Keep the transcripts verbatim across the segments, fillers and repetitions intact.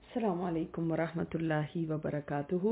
السلام علیکم ورحمۃ اللہ وبرکاتہ۔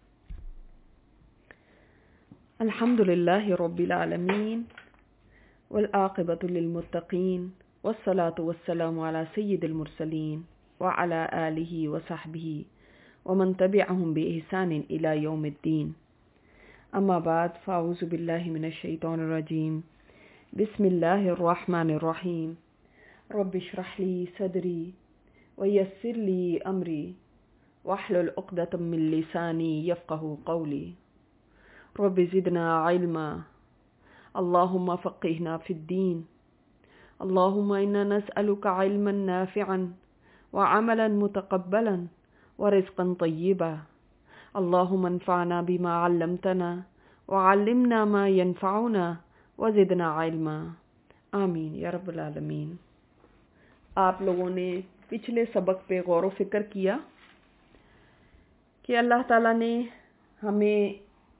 الحمد للہ رب العالمین والعاقبۃ للمتقین والصلاة والسلام علی سید المرسلین وعلی آلہ وصحبہ ومن تبعہم بإحسان الی یوم الدین، اما بعد فاعوذ باللہ من الشیطان الرجیم، بسم اللہ الرحمن الرحیم، رب اشرح لی صدری ویسر لی امری واحلل عقدۃ من لسانی یفقہوا قولی، رب زدنا علما، اللہم فقہنا فی الدین، اللہم انا نسألک علما نافعا وعملا متقبلا ورزقا طیبا، اللہم انفعنا بما علمتنا وعلمنا ما ينفعنا وزدنا علما، آمین یا رب العالمین۔ آپ لوگوں نے پچھلے سبق پہ غور و فکر کیا کہ اللہ تعالیٰ نے ہمیں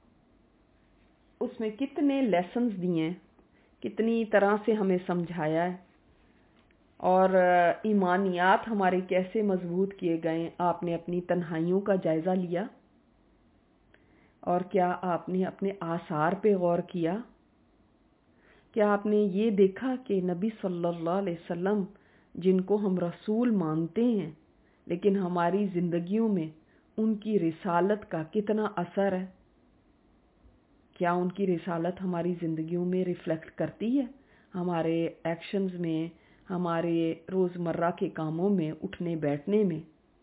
اس میں کتنے لیسنز دیے، کتنی طرح سے ہمیں سمجھایا ہے، اور ایمانیات ہمارے کیسے مضبوط کیے گئے۔ آپ نے اپنی تنہائیوں کا جائزہ لیا، اور کیا آپ نے اپنے آثار پہ غور کیا؟ کیا آپ نے یہ دیکھا کہ نبی صلی اللہ علیہ وسلم جن کو ہم رسول مانتے ہیں، لیکن ہماری زندگیوں میں ان کی رسالت کا کتنا اثر ہے؟ کیا ان کی رسالت ہماری زندگیوں میں ریفلیکٹ کرتی ہے، ہمارے ایکشنز میں، ہمارے روزمرہ کے کاموں میں، اٹھنے بیٹھنے میں؟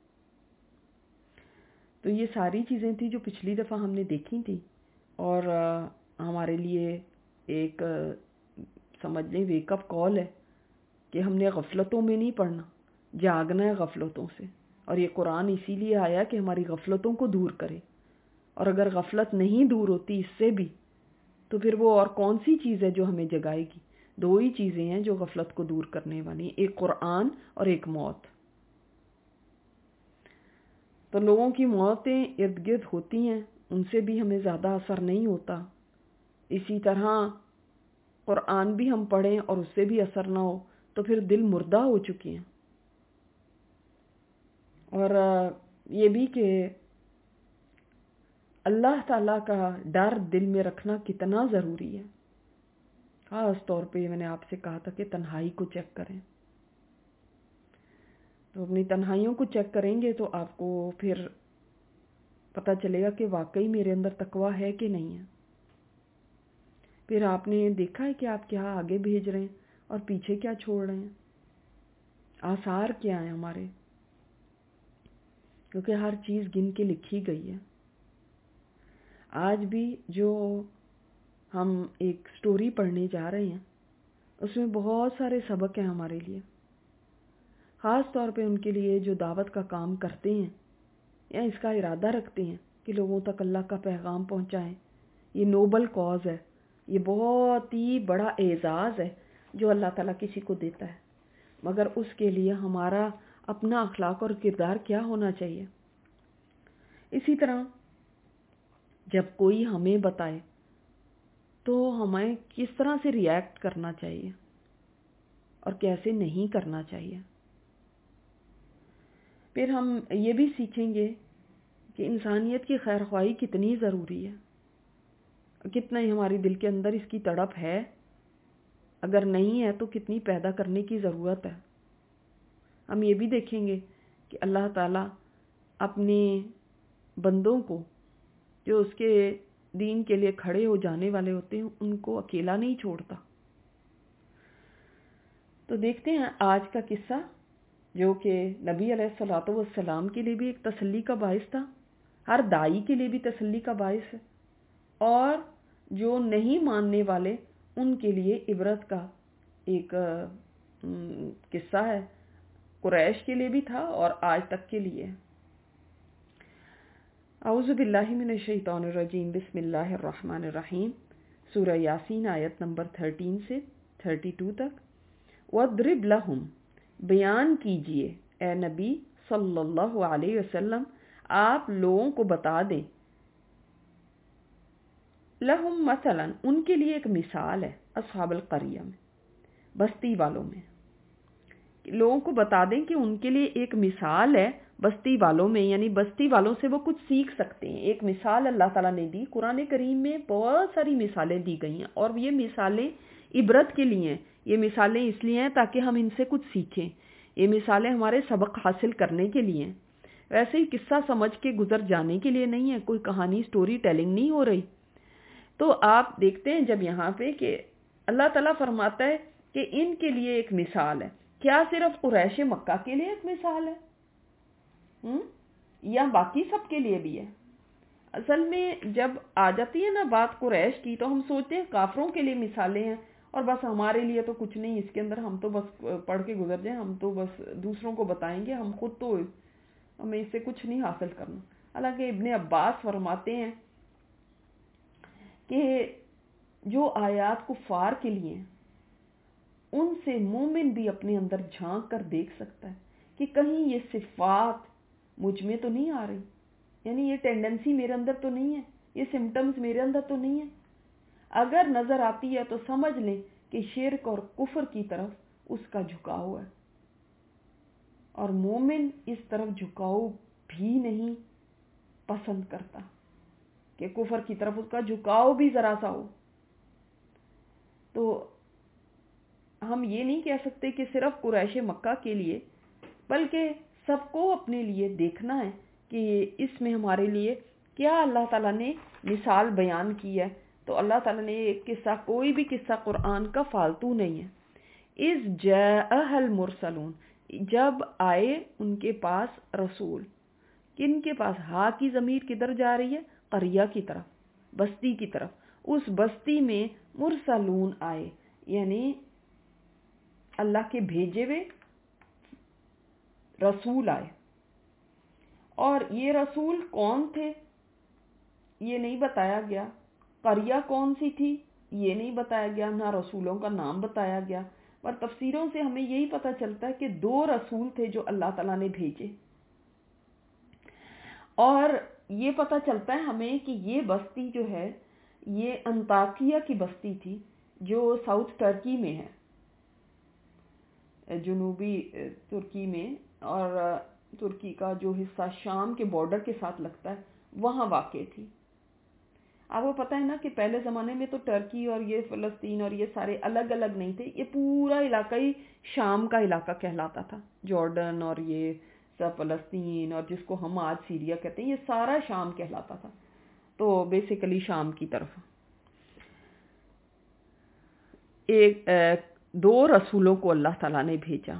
تو یہ ساری چیزیں تھیں جو پچھلی دفعہ ہم نے دیکھی تھی، اور ہمارے لیے ایک سمجھ لیں ویک اپ کال ہے کہ ہم نے غفلتوں میں نہیں پڑھنا، جاگنا ہے غفلتوں سے۔ اور یہ قرآن اسی لیے آیا کہ ہماری غفلتوں کو دور کرے، اور اگر غفلت نہیں دور ہوتی اس سے بھی، تو پھر وہ اور کون سی چیز ہے جو ہمیں جگائے گی؟ دو ہی چیزیں ہیں جو غفلت کو دور کرنے والی، ایک قرآن اور ایک موت۔ تو لوگوں کی موتیں ارد گرد ہوتی ہیں، ان سے بھی ہمیں زیادہ اثر نہیں ہوتا۔ اسی طرح قرآن بھی ہم پڑھیں اور اس سے بھی اثر نہ ہو تو پھر دل مردہ ہو چکے ہیں۔ اور یہ بھی کہ اللہ تعالیٰ کا ڈر دل میں رکھنا کتنا ضروری ہے۔ خاص طور پہ میں نے آپ سے کہا تھا کہ تنہائی کو چیک کریں۔ تو اپنی تنہائیوں کو چیک کریں گے تو آپ کو پھر پتہ چلے گا کہ واقعی میرے اندر تقویٰ ہے کہ نہیں ہے۔ پھر آپ نے دیکھا ہے کہ آپ کیا آگے بھیج رہے ہیں اور پیچھے کیا چھوڑ رہے ہیں، آثار کیا ہیں ہمارے، کیونکہ ہر چیز گن کے لکھی گئی ہے۔ آج بھی جو ہم ایک سٹوری پڑھنے جا رہے ہیں، اس میں بہت سارے سبق ہیں ہمارے لیے، خاص طور پہ ان کے لیے جو دعوت کا کام کرتے ہیں یا اس کا ارادہ رکھتے ہیں کہ لوگوں تک اللہ کا پیغام پہنچائیں۔ یہ نوبل کاز ہے، یہ بہت ہی بڑا اعزاز ہے جو اللہ تعالیٰ کسی کو دیتا ہے، مگر اس کے لیے ہمارا اپنا اخلاق اور کردار کیا ہونا چاہیے۔ اسی طرح جب کوئی ہمیں بتائے تو ہمیں کس طرح سے ری ایکٹ کرنا چاہیے اور کیسے نہیں کرنا چاہیے۔ پھر ہم یہ بھی سیکھیں گے کہ انسانیت کی خیر خواہی کتنی ضروری ہے، کتنا ہی ہماری دل کے اندر اس کی تڑپ ہے، اگر نہیں ہے تو کتنی پیدا کرنے کی ضرورت ہے۔ ہم یہ بھی دیکھیں گے کہ اللہ تعالیٰ اپنے بندوں کو جو اس کے دین کے لیے کھڑے ہو جانے والے ہوتے ہیں ان کو اکیلا نہیں چھوڑتا۔ تو دیکھتے ہیں آج کا قصہ، جو کہ نبی علیہ الصلوۃ والسلام کے لیے بھی ایک تسلی کا باعث تھا، ہر داعی کے لیے بھی تسلی کا باعث ہے، اور جو نہیں ماننے والے ان کے لیے عبرت کا ایک قصہ ہے۔ قریش کے لیے بھی تھا اور آج تک کے لیے۔ اعوذ باللہ من الشیطان الرجیم، بسم اللہ الرحمن الرحیم، سورہ یاسین آیت نمبر تھرٹین سے تھرٹی ٹو تک۔ وَاضْرِبْ لَهُمْ، بیان کیجئے اے نبی صلی اللہ علیہ وسلم، آپ لوگوں کو بتا دیں، لہم مثلا، ان کے لیے ایک مثال ہے، اصحاب القریہ میں، بستی والوں میں، لوگوں کو بتا دیں کہ ان کے لیے ایک مثال ہے بستی والوں میں، یعنی بستی والوں سے وہ کچھ سیکھ سکتے ہیں. ایک مثال اللہ تعالیٰ نے دی. قرآن کریم میں بہت ساری مثالیں دی گئی ہیں اور یہ مثالیں عبرت کے لیے ہیں. یہ مثالیں اس لیے ہیں تاکہ ہم ان سے کچھ سیکھیں. یہ مثالیں ہمارے سبق حاصل کرنے کے لیے ہیں. ویسے ہی قصہ سمجھ کے گزر جانے کے لیے نہیں ہے. کوئی کہانی سٹوری ٹیلنگ نہیں ہو رہی. تو آپ دیکھتے ہیں جب یہاں پہ کہ اللہ تعالیٰ فرماتا ہے کہ ان کے لیے ایک مثال ہے. کیا صرف قریش مکہ کے لیے ایک مثال ہے ہم؟ یا باقی سب کے لیے بھی ہے؟ اصل میں جب آ جاتی ہے نا بات قریش کی تو ہم سوچتے ہیں کافروں کے لیے مثالیں ہیں اور بس ہمارے لیے تو کچھ نہیں اس کے اندر، ہم تو بس پڑھ کے گزر جائیں، ہم تو بس دوسروں کو بتائیں گے، ہم خود تو ہمیں اس سے کچھ نہیں حاصل کرنا. حالانکہ ابن عباس فرماتے ہیں کہ جو آیات کفار کے لیے ہیں ان سے مومن بھی اپنے اندر جھانک کر دیکھ سکتا ہے کہ کہیں یہ صفات مجھ میں تو نہیں آ رہی، یعنی یہ ٹینڈنسی میرے اندر تو نہیں ہے، یہ سمٹمز میرے اندر تو نہیں ہے. اگر نظر آتی ہے تو سمجھ لیں کہ شرک اور کفر کی طرف اس کا جھکاؤ ہے، اور مومن اس طرف جھکاؤ بھی نہیں پسند کرتا کہ کفر کی طرف اس کا جھکاؤ بھی ذرا سا ہو. تو ہم یہ نہیں کہہ سکتے کہ صرف قریش مکہ کے لیے، بلکہ سب کو اپنے لیے دیکھنا ہے کہ اس میں ہمارے لیے کیا اللہ تعالیٰ نے مثال بیان کی ہے. تو اللہ تعالیٰ نے ایک قصہ، کوئی بھی قصہ قرآن کا فالتو نہیں ہے. اذ جاءها المرسلون، جب آئے ان کے پاس رسول. کن کے پاس؟ ہا کی ضمیر کدھر جا رہی ہے؟ قریہ کی طرف، بستی کی طرف. اس بستی میں مرسلون آئے، یعنی اللہ کے بھیجے ہوئے رسول آئے. اور یہ رسول کون تھے یہ نہیں بتایا گیا. قریہ کون سی تھی یہ نہیں بتایا گیا، نہ رسولوں کا نام بتایا گیا. پر تفسیروں سے ہمیں یہی پتہ چلتا ہے کہ دو رسول تھے جو اللہ تعالیٰ نے بھیجے. اور یہ پتہ چلتا ہے ہمیں کہ یہ بستی جو ہے یہ انطاکیہ کی بستی تھی جو ساؤتھ ٹرکی میں ہے، جنوبی ترکی میں، اور ترکی کا جو حصہ شام کے بارڈر کے ساتھ لگتا ہے وہاں واقع تھی. آپ کو پتہ ہے نا کہ پہلے زمانے میں تو ٹرکی اور یہ فلسطین اور یہ سارے الگ الگ نہیں تھے، یہ پورا علاقہ ہی شام کا علاقہ کہلاتا تھا. جارڈن اور یہ سب فلسطین اور جس کو ہم آج سیریا کہتے ہیں یہ سارا شام کہلاتا تھا. تو بیسیکلی شام کی طرف ایک دو رسولوں کو اللہ تعالیٰ نے بھیجا.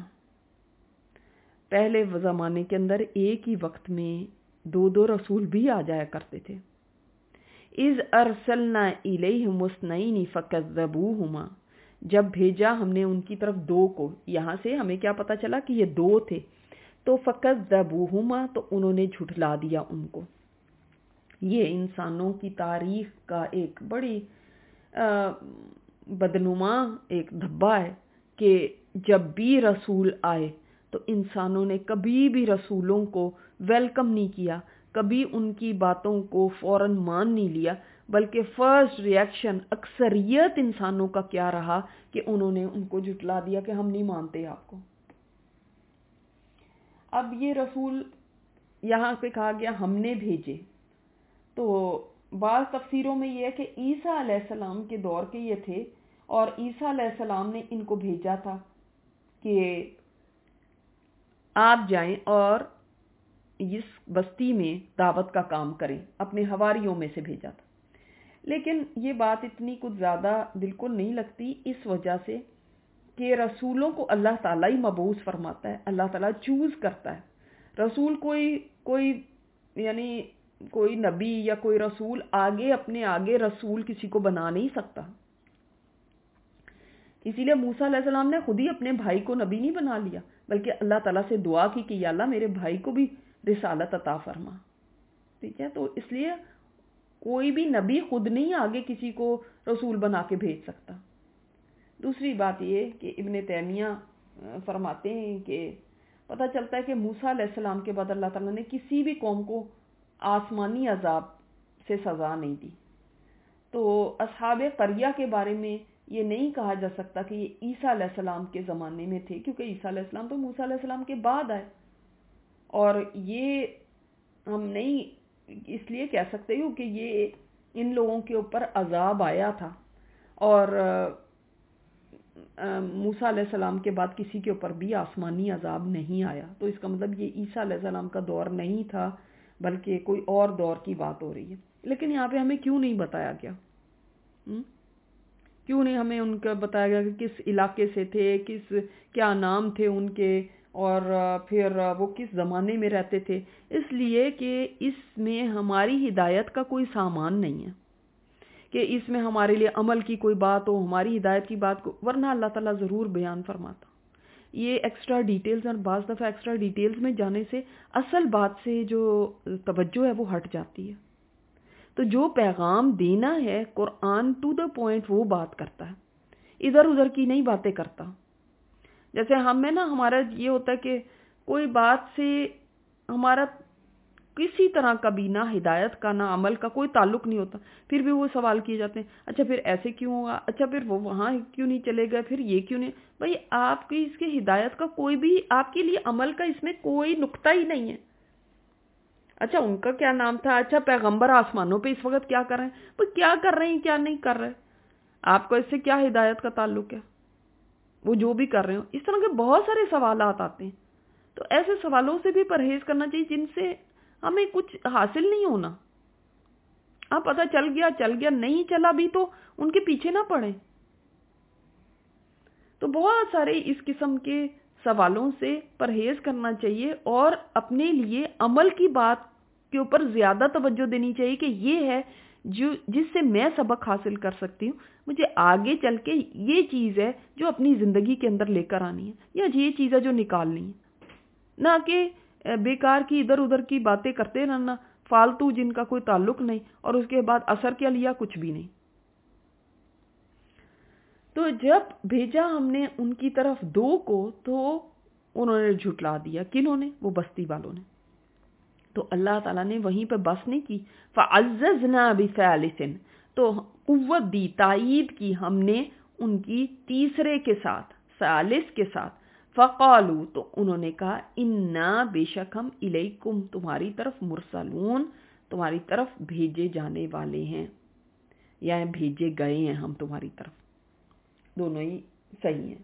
پہلے زمانے کے اندر ایک ہی وقت میں دو دو رسول بھی آ جایا کرتے تھے. اذ ارسلنا الیہم اثنین فکذبوہما، جب بھیجا ہم نے ان کی طرف دو کو. یہاں سے ہمیں کیا پتا چلا کہ یہ دو تھے. تو فکذبوہما، تو انہوں نے جھٹلا دیا ان کو. یہ انسانوں کی تاریخ کا ایک بڑی بدنما ایک دھبا ہے کہ جب بھی رسول آئے تو انسانوں نے کبھی بھی رسولوں کو ویلکم نہیں کیا، کبھی ان کی باتوں کو فوراً مان نہیں لیا، بلکہ فرسٹ ریئیکشن اکثریت انسانوں کا کیا رہا کہ انہوں نے ان کو جھٹلا دیا کہ ہم نہیں مانتے آپ کو. اب یہ رسول یہاں پہ کہا گیا ہم نے بھیجے، تو بعض تفسیروں میں یہ ہے کہ عیسیٰ علیہ السلام کے دور کے یہ تھے اور عیسیٰ علیہ السلام نے ان کو بھیجا تھا کہ آپ جائیں اور اس بستی میں دعوت کا کام کریں. اپنے حواریوں میں سے بھیجا تھا. لیکن یہ بات اتنی کچھ زیادہ دل کو نہیں لگتی اس وجہ سے کہ رسولوں کو اللہ تعالیٰ ہی مبعوث فرماتا ہے، اللہ تعالیٰ چوز کرتا ہے. رسول کوئی کوئی یعنی کوئی نبی یا کوئی رسول آگے اپنے آگے رسول کسی کو بنا نہیں سکتا. اسی لیے موسیٰ علیہ السلام نے خود ہی اپنے بھائی کو نبی نہیں بنا لیا، بلکہ اللہ تعالیٰ سے دعا کی کہ یا اللہ میرے بھائی کو بھی رسالت عطا فرما. ٹھیک ہے، تو اس لیے کوئی بھی نبی خود نہیں آگے کسی کو رسول بنا کے بھیج سکتا. دوسری بات یہ کہ ابن تیمیہ فرماتے ہیں کہ پتہ چلتا ہے کہ موسیٰ علیہ السلام کے بعد اللہ تعالیٰ نے کسی بھی قوم کو آسمانی عذاب سے سزا نہیں دی. تو اصحاب قریہ کے بارے میں یہ نہیں کہا جا سکتا کہ یہ عیسیٰ علیہ السلام کے زمانے میں تھے، کیونکہ عیسیٰ علیہ السلام تو موسیٰ علیہ السلام کے بعد آئے، اور یہ ہم نہیں اس لیے کہہ سکتے ہو کہ یہ ان لوگوں کے اوپر عذاب آیا تھا، اور موسیٰ علیہ السلام کے بعد کسی کے اوپر بھی آسمانی عذاب نہیں آیا، تو اس کا مطلب یہ عیسیٰ علیہ السلام کا دور نہیں تھا، بلکہ کوئی اور دور کی بات ہو رہی ہے۔ لیکن یہاں پہ ہمیں کیوں نہیں بتایا گیا؟ کیوں نہیں ہمیں ان کا بتایا گیا کہ کس علاقے سے تھے، کس کیا نام تھے ان کے، اور پھر وہ کس زمانے میں رہتے تھے؟ اس لیے کہ اس میں ہماری ہدایت کا کوئی سامان نہیں ہے، کہ اس میں ہمارے لیے عمل کی کوئی بات ہو، ہماری ہدایت کی بات کو، ورنہ اللہ تعالیٰ ضرور بیان فرماتا۔ یہ ایکسٹرا ڈیٹیلز، اور بعض دفعہ ایکسٹرا ڈیٹیلز میں جانے سے اصل بات سے جو توجہ ہے وہ ہٹ جاتی ہے۔ تو جو پیغام دینا ہے قرآن ٹو دا پوائنٹ وہ بات کرتا ہے، ادھر ادھر کی نہیں باتیں کرتا۔ جیسے ہمیں نا ہمارا یہ ہوتا ہے کہ کوئی بات سے ہمارا کسی طرح کا بھی نہ ہدایت کا نہ عمل کا کوئی تعلق نہیں ہوتا، پھر بھی وہ سوال کیے جاتے ہیں، اچھا پھر ایسے کیوں ہوگا، اچھا پھر وہ وہاں کیوں نہیں چلے گئے، پھر یہ کیوں نہیں؟ بھائی آپ کی اس کی ہدایت کا کوئی بھی آپ کے لیے عمل کا اس میں کوئی نقطہ ہی نہیں ہے۔ اچھا ان کا کیا نام تھا، اچھا پیغمبر آسمانوں پہ اس وقت کیا کر رہے ہیں، وہ کیا کر رہے ہیں کیا نہیں کر رہے، آپ کو اس سے کیا ہدایت کا تعلق ہے؟ وہ جو بھی کر رہے ہو، اس طرح کے بہت سارے سوالات آتے ہیں۔ تو ایسے سوالوں سے بھی پرہیز کرنا چاہیے جن سے ہمیں کچھ حاصل نہیں ہونا۔ اب پتہ چل گیا چل گیا، نہیں چلا بھی تو ان کے پیچھے نہ پڑیں۔ تو بہت سارے اس قسم کے سوالوں سے پرہیز کرنا چاہیے، اور اپنے لیے عمل کی بات کے اوپر زیادہ توجہ دینی چاہیے کہ یہ ہے جو جس سے میں سبق حاصل کر سکتی ہوں، مجھے آگے چل کے یہ چیز ہے جو اپنی زندگی کے اندر لے کر آنی ہے، یا یہ چیز ہے جو نکالنی ہے، نہ کہ بیکار کی ادھر ادھر کی باتیں کرتے رہنا، فالتو جن کا کوئی تعلق نہیں، اور اس کے بعد اثر کیا لیا، کچھ بھی نہیں۔ تو جب بھیجا ہم نے ان کی طرف دو کو، تو انہوں نے جھٹلا دیا۔ کنہوں نے؟ وہ بستی والوں نے۔ تو اللہ تعالیٰ نے وہیں پہ بس نہیں کی، فَعَزَّزْنَا بِثَالِثٍ، تو قوت دی، تائید کی ہم نے ان کی تیسرے کے ساتھ، ثالث کے ساتھ۔ فَقَالُوا، تو انہوں نے کہا، اِنَّا، بے شک ہم، اِلَيْكُمْ، تمہاری طرف، مُرْسَلُونَ، تمہاری طرف بھیجے جانے والے ہیں، یا بھیجے گئے ہیں ہم تمہاری طرف، دونوں ہی صحیح ہیں۔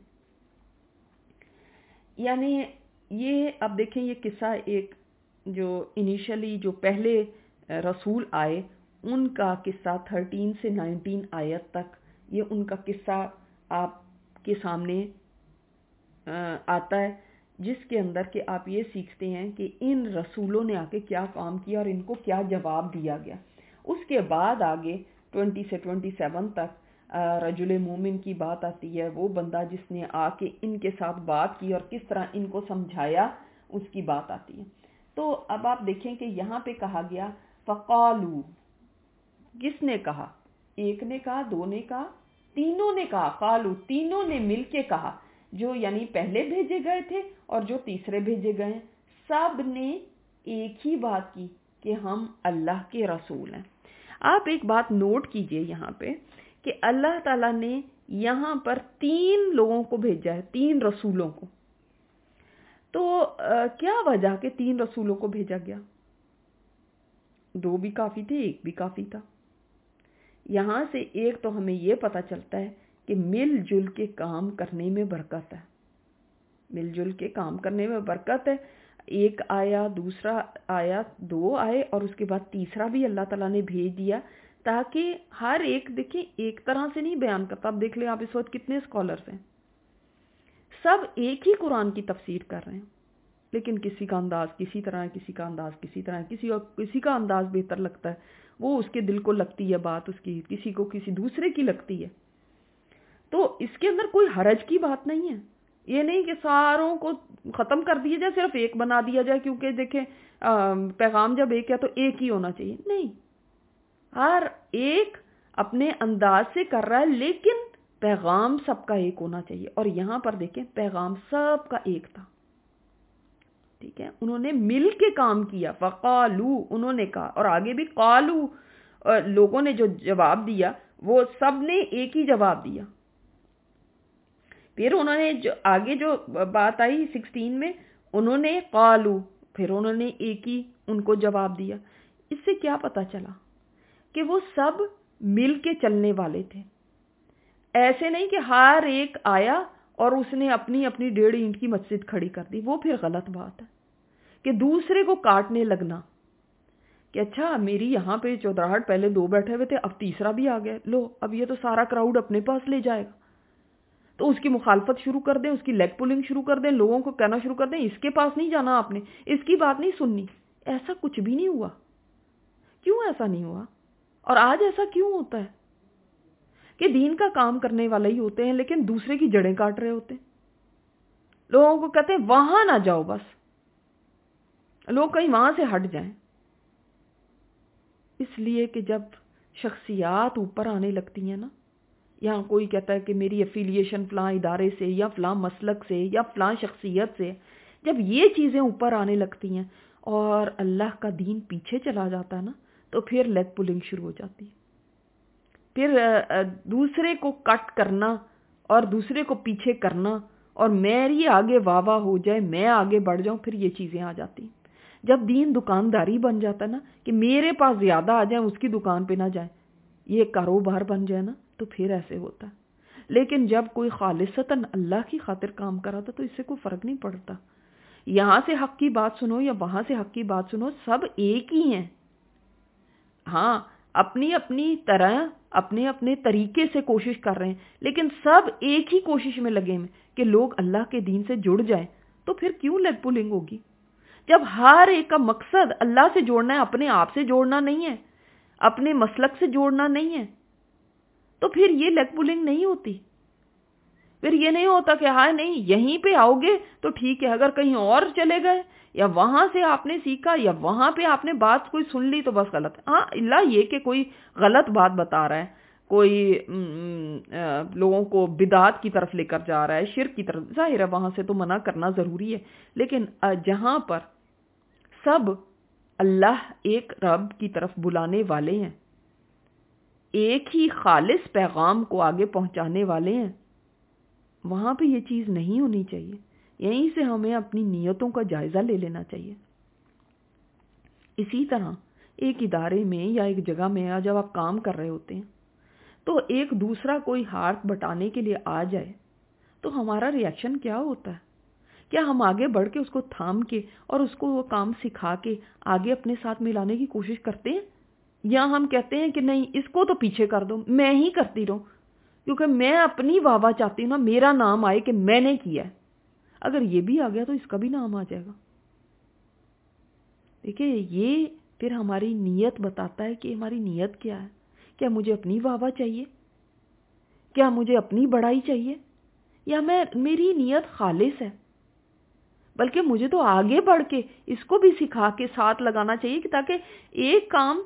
یعنی یہ اب دیکھیں یہ قصہ ایک جو انیشلی جو پہلے رسول آئے ان کا قصہ تھرٹین سے نائنٹین آیت تک، یہ ان کا قصہ آپ کے سامنے آتا ہے، جس کے اندر کہ آپ یہ سیکھتے ہیں کہ ان رسولوں نے آ کے کیا کام کیا اور ان کو کیا جواب دیا گیا۔ اس کے بعد آگے ٹوینٹی سے ٹوینٹی سیون تک رجل مومن کی بات آتی ہے، وہ بندہ جس نے آ کے ان کے ساتھ بات کی اور کس طرح ان کو سمجھایا، اس کی بات آتی ہے۔ تو اب آپ دیکھیں کہ یہاں پہ کہا گیا فقالو، کس نے کہا؟ ایک نے کہا، دو نے کہا، تینوں نے کہا، قالو، تینوں نے مل کے کہا، جو یعنی پہلے بھیجے گئے تھے اور جو تیسرے بھیجے گئے ہیں، سب نے ایک ہی بات کی کہ ہم اللہ کے رسول ہیں۔ آپ ایک بات نوٹ کیجئے یہاں پہ کہ اللہ تعالیٰ نے یہاں پر تین لوگوں کو بھیجا ہے، تین رسولوں کو۔ تو کیا وجہ کہ تین رسولوں کو بھیجا گیا؟ دو بھی کافی تھے، ایک بھی کافی تھا۔ یہاں سے ایک تو ہمیں یہ پتہ چلتا ہے کہ مل جل کے کام کرنے میں برکت ہے، مل جل کے کام کرنے میں برکت ہے۔ ایک آیا، دوسرا آیا، دو آئے، اور اس کے بعد تیسرا بھی اللہ تعالیٰ نے بھیج دیا، تاکہ ہر ایک دیکھیں ایک طرح سے نہیں بیان کرتا۔ اب دیکھ لیں آپ اس وقت کتنے اسکالرز ہیں، سب ایک ہی قرآن کی تفسیر کر رہے ہیں، لیکن کسی کا انداز کسی طرح ہے، کسی کا انداز کسی طرح ہے، کسی اور کسی کا انداز بہتر لگتا ہے، وہ اس کے دل کو لگتی ہے بات اس کی، کسی کو کسی دوسرے کی لگتی ہے۔ تو اس کے اندر کوئی حرج کی بات نہیں ہے، یہ نہیں کہ ساروں کو ختم کر دیا جائے، صرف ایک بنا دیا جائے، کیونکہ دیکھیں پیغام جب ایک ہے تو ایک ہی ہونا چاہیے، نہیں، ہر ایک اپنے انداز سے کر رہا ہے، لیکن پیغام سب کا ایک ہونا چاہیے۔ اور یہاں پر دیکھیں پیغام سب کا ایک تھا، ٹھیک ہے، انہوں نے مل کے کام کیا۔ فقالو، انہوں نے کہا، اور آگے بھی قالو، لوگوں نے جو جواب دیا وہ سب نے ایک ہی جواب دیا، پھر انہوں نے جو آگے جو بات آئی سکسٹین میں، انہوں نے قالو، پھر انہوں نے ایک ہی ان کو جواب دیا۔ اس سے کیا پتا چلا کہ وہ سب مل کے چلنے والے تھے، ایسے نہیں کہ ہر ایک آیا اور اس نے اپنی اپنی ڈیڑھ اینٹ کی مسجد کھڑی کر دی۔ وہ پھر غلط بات ہے کہ دوسرے کو کاٹنے لگنا کہ اچھا میری یہاں پہ چودراہٹ، پہلے دو بیٹھے ہوئے تھے اب تیسرا بھی آ گیا، لو اب یہ تو سارا کراؤڈ اپنے پاس لے جائے گا، تو اس کی مخالفت شروع کر دیں، اس کی لیگ پولنگ شروع کر دیں، لوگوں کو کہنا شروع کر دیں اس کے پاس نہیں جانا، آپ نے اس کی بات نہیں سننی۔ ایسا کچھ بھی نہیں ہوا۔ کیوں ایسا نہیں ہوا؟ اور آج ایسا کیوں ہوتا ہے کہ دین کا کام کرنے والے ہی ہوتے ہیں لیکن دوسرے کی جڑیں کاٹ رہے ہوتے ہیں؟ لوگوں کو کہتے ہیں وہاں نہ جاؤ، بس لوگ کہیں وہاں سے ہٹ جائیں۔ اس لیے کہ جب شخصیات اوپر آنے لگتی ہیں نا، یہاں کوئی کہتا ہے کہ میری افیلیشن فلاں ادارے سے یا فلاں مسلک سے یا فلاں شخصیت سے، جب یہ چیزیں اوپر آنے لگتی ہیں اور اللہ کا دین پیچھے چلا جاتا ہے نا، تو پھر لیگ پولنگ شروع ہو جاتی ہے، پھر دوسرے کو کٹ کرنا اور دوسرے کو پیچھے کرنا اور میری آگے واہ واہ ہو جائے، میں آگے بڑھ جاؤں، پھر یہ چیزیں آ جاتی ہیں۔ جب دین دکانداری بن جاتا ہے نا کہ میرے پاس زیادہ آ جائیں اس کی دکان پہ نہ جائیں، یہ کاروبار بن جائے نا، تو پھر ایسے ہوتا ہے۔ لیکن جب کوئی خالصتاً اللہ کی خاطر کام کر رہا تھا تو اس سے کوئی فرق نہیں پڑتا، یہاں سے حق کی بات سنو یا وہاں سے حق کی بات سنو، سب ایک ہی ہیں۔ ہاں اپنی اپنی طرح اپنے اپنے طریقے سے کوشش کر رہے ہیں، لیکن سب ایک ہی کوشش میں لگے ہیں کہ لوگ اللہ کے دین سے جڑ جائیں، تو پھر کیوں لیگ پولنگ ہوگی؟ جب ہر ایک کا مقصد اللہ سے جوڑنا ہے، اپنے آپ سے جوڑنا نہیں ہے، اپنے مسلک سے جوڑنا نہیں ہے، تو پھر یہ لیگ پولنگ نہیں ہوتی۔ پھر یہ نہیں ہوتا کہ ہاں نہیں یہیں پہ آؤ گے تو ٹھیک ہے، اگر کہیں اور چلے گئے یا وہاں سے آپ نے سیکھا یا وہاں پہ آپ نے بات کوئی سن لی تو بس غلط ہے۔ ہاں اللہ یہ کہ کوئی غلط بات بتا رہا ہے، کوئی لوگوں کو بدعات کی طرف لے کر جا رہا ہے، شرک کی طرف، ظاہر ہے وہاں سے تو منع کرنا ضروری ہے، لیکن جہاں پر سب اللہ ایک رب کی طرف بلانے والے ہیں، ایک ہی خالص پیغام کو آگے پہنچانے والے ہیں، وہاں پہ یہ چیز نہیں ہونی چاہیے۔ یہیں سے ہمیں اپنی نیتوں کا جائزہ لے لینا چاہیے۔ اسی طرح ایک ادارے میں یا ایک جگہ میں جب آپ کام کر رہے ہوتے ہیں تو ایک دوسرا کوئی ہاتھ بٹانے کے لیے آ جائے تو ہمارا ری ایکشن کیا ہوتا ہے؟ کیا ہم آگے بڑھ کے اس کو تھام کے اور اس کو وہ کام سکھا کے آگے اپنے ساتھ ملانے کی کوشش کرتے ہیں، یا ہم کہتے ہیں کہ نہیں اس کو تو پیچھے کر دو، میں ہی کرتی رہوں کیونکہ میں اپنی واہ واہ چاہتی ہوں نا، میرا نام آئے کہ میں نے کیا ہے؟ اگر یہ بھی آ گیا تو اس کا بھی نام آ جائے گا۔ دیکھیں یہ پھر ہماری نیت بتاتا ہے کہ ہماری نیت کیا ہے۔ کیا مجھے اپنی واہ واہ چاہیے؟ کیا مجھے اپنی بڑائی چاہیے؟ یا میں میری نیت خالص ہے، بلکہ مجھے تو آگے بڑھ کے اس کو بھی سکھا کے ساتھ لگانا چاہیے کہ تاکہ ایک کام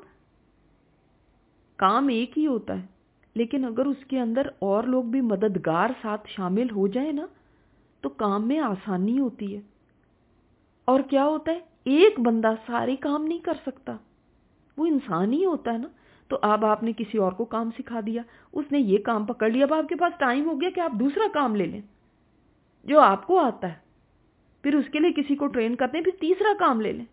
کام ایک ہی ہوتا ہے، لیکن اگر اس کے اندر اور لوگ بھی مددگار ساتھ شامل ہو جائیں نا تو کام میں آسانی ہوتی ہے۔ اور کیا ہوتا ہے، ایک بندہ سارے کام نہیں کر سکتا، وہ انسان ہی ہوتا ہے نا۔ تو اب آپ نے کسی اور کو کام سکھا دیا، اس نے یہ کام پکڑ لیا، اب آپ کے پاس ٹائم ہو گیا کہ آپ دوسرا کام لے لیں جو آپ کو آتا ہے، پھر اس کے لیے کسی کو ٹرین کرتے ہیں، پھر تیسرا کام لے لیں۔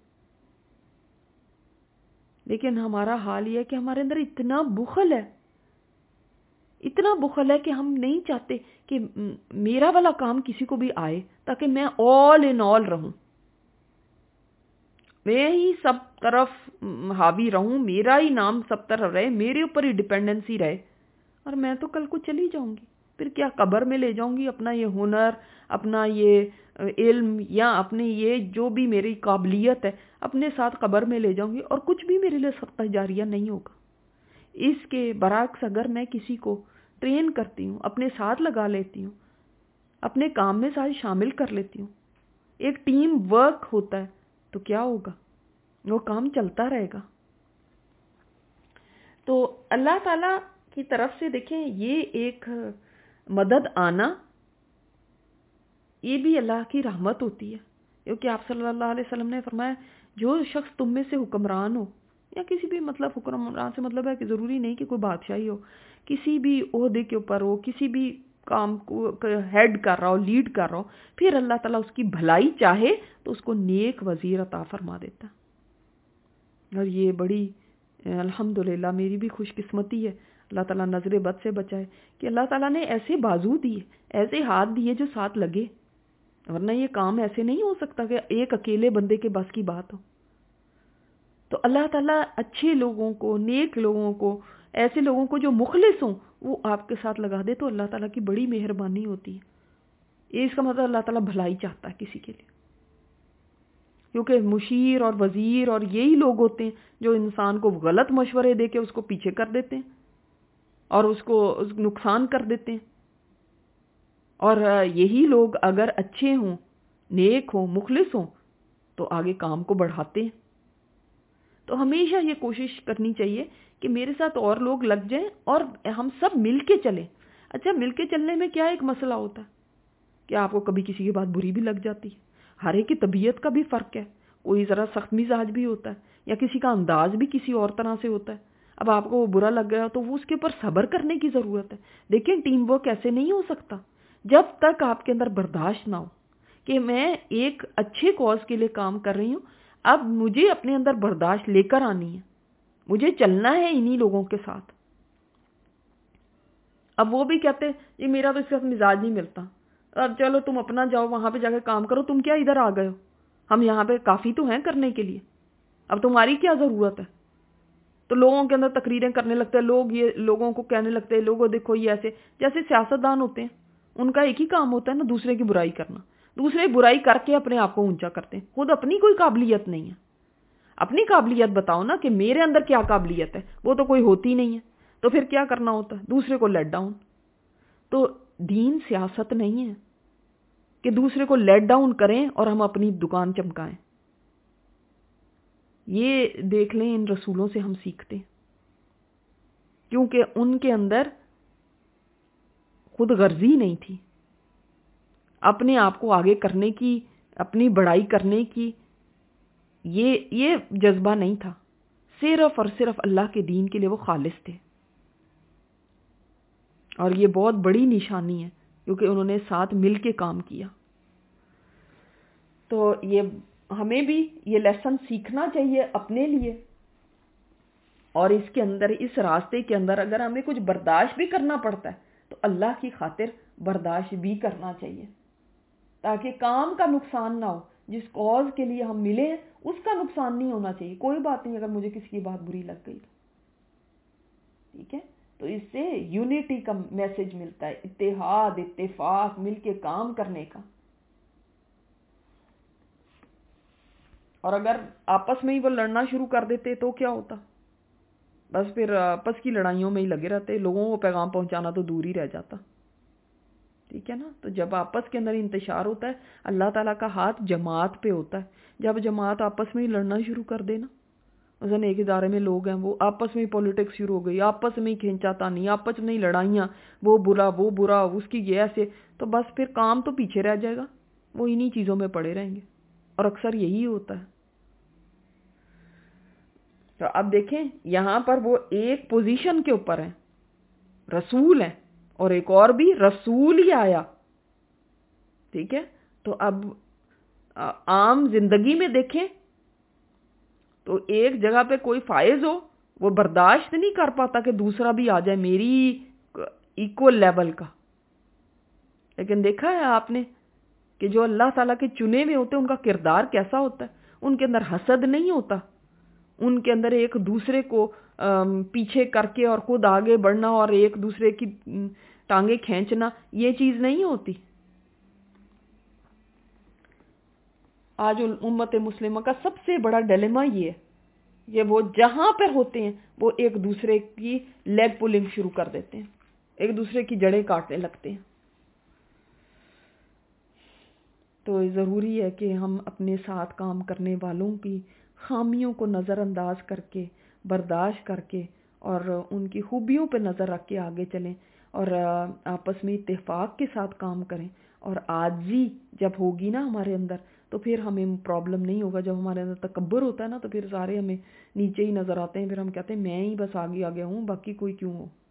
لیکن ہمارا حال یہ ہے کہ ہمارے اندر اتنا بخل ہے، اتنا بخل ہے کہ ہم نہیں چاہتے کہ میرا والا کام کسی کو بھی آئے تاکہ میں آل ان آل رہوں، میں ہی سب طرف حاوی رہوں، میرا ہی نام سب طرف رہے، میرے اوپر ہی ڈیپینڈنسی رہے، اور میں تو کل کو چلی جاؤں گی، پھر کیا قبر میں لے جاؤں گی اپنا یہ ہنر، اپنا یہ علم یا اپنی یہ جو بھی میری قابلیت ہے اپنے ساتھ قبر میں لے جاؤں گی، اور کچھ بھی میرے لیے صدقہ جاریہ نہیں ہوگا۔ اس کے برعکس اگر میں کسی کو ٹرین کرتی ہوں، اپنے ساتھ لگا لیتی ہوں، اپنے کام میں ساتھ شامل کر لیتی ہوں، ایک ٹیم ورک ہوتا ہے، تو کیا ہوگا، وہ کام چلتا رہے گا۔ تو اللہ تعالی کی طرف سے دیکھیں یہ ایک مدد آنا، یہ بھی اللہ کی رحمت ہوتی ہے، کیونکہ آپ صلی اللہ علیہ وسلم نے فرمایا جو شخص تم میں سے حکمران ہو، یا کسی بھی مطلب حکمران سے مطلب ہے کہ ضروری نہیں کہ کوئی بادشاہی ہو، کسی بھی عہدے کے اوپر ہو، کسی بھی کام کو ہیڈ کر رہا ہو، لیڈ کر رہا ہو، پھر اللہ تعالیٰ اس کی بھلائی چاہے تو اس کو نیک وزیر عطا فرما دیتا ہے۔ اور یہ بڑی الحمدللہ میری بھی خوش قسمتی ہے، اللہ تعالیٰ نظر بد سے بچائے کہ اللہ تعالیٰ نے ایسے بازو دیے، ایسے ہاتھ دیے جو ساتھ لگے، ورنہ یہ کام ایسے نہیں ہو سکتا کہ ایک اکیلے بندے کے بس کی بات ہو۔ تو اللہ تعالیٰ اچھے لوگوں کو، نیک لوگوں کو، ایسے لوگوں کو جو مخلص ہوں وہ آپ کے ساتھ لگا دے تو اللہ تعالیٰ کی بڑی مہربانی ہوتی ہے۔ یہ اس کا مطلب اللہ تعالیٰ بھلائی چاہتا ہے کسی کے لیے، کیونکہ مشیر اور وزیر اور یہی لوگ ہوتے ہیں جو انسان کو غلط مشورے دے کے اس کو پیچھے کر دیتے ہیں اور اس کو نقصان کر دیتے ہیں۔ اور یہی لوگ اگر اچھے ہوں، نیک ہوں، مخلص ہوں تو آگے کام کو بڑھاتے ہیں۔ تو ہمیشہ یہ کوشش کرنی چاہیے کہ میرے ساتھ اور لوگ لگ جائیں اور ہم سب مل کے چلیں۔ اچھا، مل کے چلنے میں کیا ایک مسئلہ ہوتا ہے کہ آپ کو کبھی کسی کی بات بری بھی لگ جاتی ہے، ہر ایک کی طبیعت کا بھی فرق ہے، کوئی ذرا سخت مزاج بھی ہوتا ہے یا کسی کا انداز بھی کسی اور طرح سے ہوتا ہے۔ اب آپ کو وہ برا لگ گیا تو وہ اس کے اوپر صبر کرنے کی ضرورت ہے۔ دیکھیں، ٹیم ورک ایسے نہیں ہو سکتا جب تک آپ کے اندر برداشت نہ ہو کہ میں ایک اچھے کاز کے لیے کام کر رہی ہوں، اب مجھے اپنے اندر برداشت لے کر آنی ہے، مجھے چلنا ہے انہی لوگوں کے ساتھ۔ اب وہ بھی کہتے ہیں یہ میرا تو اس کے ساتھ مزاج نہیں ملتا، اب چلو تم اپنا جاؤ وہاں پہ جا کے کام کرو، تم کیا ادھر آ گئے ہو، ہم یہاں پہ کافی تو ہیں کرنے کے لیے، اب تمہاری کیا ضرورت ہے۔ تو لوگوں کے اندر تقریریں کرنے لگتے ہیں، لوگ یہ لوگوں کو کہنے لگتے ہیں لوگوں دیکھو یہ ایسے، جیسے سیاستدان ہوتے ہیں ان کا ایک ہی کام ہوتا ہے نا، دوسرے کی برائی کرنا، دوسرے برائی کر کے اپنے آپ کو اونچا کرتے ہیں، خود اپنی کوئی قابلیت نہیں ہے۔ اپنی قابلیت بتاؤ نا کہ میرے اندر کیا قابلیت ہے، وہ تو کوئی ہوتی نہیں ہے، تو پھر کیا کرنا ہوتا ہے، دوسرے کو لیٹ ڈاؤن۔ تو دین سیاست نہیں ہے کہ دوسرے کو لیٹ ڈاؤن کریں اور ہم اپنی دکان چمکائیں۔ یہ دیکھ لیں ان رسولوں سے ہم سیکھتے ہیں، کیونکہ ان کے اندر خود غرضی نہیں تھی، اپنے آپ کو آگے کرنے کی، اپنی بڑائی کرنے کی یہ یہ جذبہ نہیں تھا، صرف اور صرف اللہ کے دین کے لیے وہ خالص تھے۔ اور یہ بہت بڑی نشانی ہے کیونکہ انہوں نے ساتھ مل کے کام کیا۔ تو یہ ہمیں بھی یہ لیسن سیکھنا چاہیے اپنے لیے، اور اس کے اندر، اس راستے کے اندر اگر ہمیں کچھ برداشت بھی کرنا پڑتا ہے تو اللہ کی خاطر برداشت بھی کرنا چاہیے، تاکہ کام کا نقصان نہ ہو، جس کاز کے لیے ہم ملے ہیں اس کا نقصان نہیں ہونا چاہیے۔ کوئی بات نہیں اگر مجھے کسی کی بات بری لگ گئی، ٹھیک ہے، تو اس سے یونٹی کا میسج ملتا ہے، اتحاد، اتفاق، مل کے کام کرنے کا۔ اور اگر آپس میں ہی وہ لڑنا شروع کر دیتے تو کیا ہوتا، بس پھر آپس کی لڑائیوں میں ہی لگے رہتے، لوگوں کو پیغام پہنچانا تو دور ہی رہ جاتا، ٹھیک ہے نا۔ تو جب آپس کے اندر انتشار ہوتا ہے، اللہ تعالیٰ کا ہاتھ جماعت پہ ہوتا ہے، جب جماعت آپس میں ہی لڑنا شروع کر دینا، مثلا ایک ادارے میں لوگ ہیں وہ آپس میں ہی پولیٹکس شروع ہو گئی، آپس میں ہی کھینچا تانی، آپس میں ہی لڑائیاں، وہ برا وہ برا اس کی یہ ایسے، تو بس پھر کام تو پیچھے رہ جائے گا، وہ انہی چیزوں میں پڑے رہیں گے، اور اکثر یہی ہوتا ہے۔ تو اب دیکھیں یہاں پر وہ ایک پوزیشن کے اوپر ہیں، رسول ہیں، اور ایک اور بھی رسول ہی آیا، ٹھیک ہے۔ تو اب عام زندگی میں دیکھیں تو ایک جگہ پہ کوئی فائز ہو، وہ برداشت نہیں کر پاتا کہ دوسرا بھی آ جائے میری ایکول لیول کا، لیکن دیکھا ہے آپ نے کہ جو اللہ تعالیٰ کے چنے ہوئے ہوتے ہیں ان کا کردار کیسا ہوتا ہے، ان کے اندر حسد نہیں ہوتا، ان کے اندر ایک دوسرے کو پیچھے کر کے اور خود آگے بڑھنا اور ایک دوسرے کی ٹانگیں کھینچنا، یہ چیز نہیں ہوتی۔ آج امت مسلمہ کا سب سے بڑا ڈیلیما یہ ہے، یہ وہ جہاں پر ہوتے ہیں وہ ایک دوسرے کی لیگ پولنگ شروع کر دیتے ہیں، ایک دوسرے کی جڑیں کاٹنے لگتے ہیں۔ تو ضروری ہے کہ ہم اپنے ساتھ کام کرنے والوں کی خامیوں کو نظر انداز کر کے، برداشت کر کے، اور ان کی خوبیوں پہ نظر رکھ کے آگے چلیں، اور آپس میں اتفاق کے ساتھ کام کریں، اور عاجزی جب ہوگی نا ہمارے اندر تو پھر ہمیں پرابلم نہیں ہوگا۔ جب ہمارے اندر تکبر ہوتا ہے نا تو پھر سارے ہمیں نیچے ہی نظر آتے ہیں، پھر ہم کہتے ہیں میں ہی بس آگے آگے ہوں، باقی کوئی کیوں ہو۔